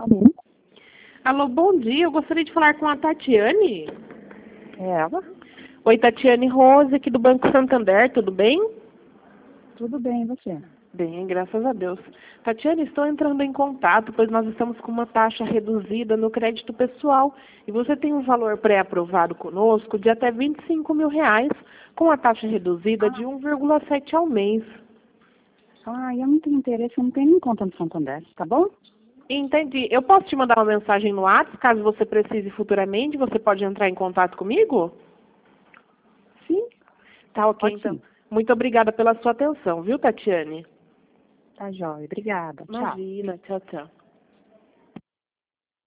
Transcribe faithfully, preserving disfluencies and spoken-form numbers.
Alô? Alô, bom dia. Eu gostaria de falar com a Tatiane. É ela? Oi, Tatiane Rose, aqui do Banco Santander, tudo bem? Tudo bem, e você? Bem, graças a Deus. Tatiane, estou entrando em contato, pois nós estamos com uma taxa reduzida no crédito pessoal e você tem um valor pré-aprovado conosco de até vinte e cinco mil reais, com a taxa reduzida de um vírgula sete ao mês. Ah, eu não tenho interesse, eu não tenho nem conta no Santander, tá bom? Entendi. Eu posso te mandar uma mensagem no WhatsApp, caso você precise futuramente, você pode entrar em contato comigo? Sim. Tá ok, Pode então. sim. Muito obrigada pela sua atenção, viu, Tatiane? Tá jóia, obrigada. Tchau. Imagina, tchau, tchau.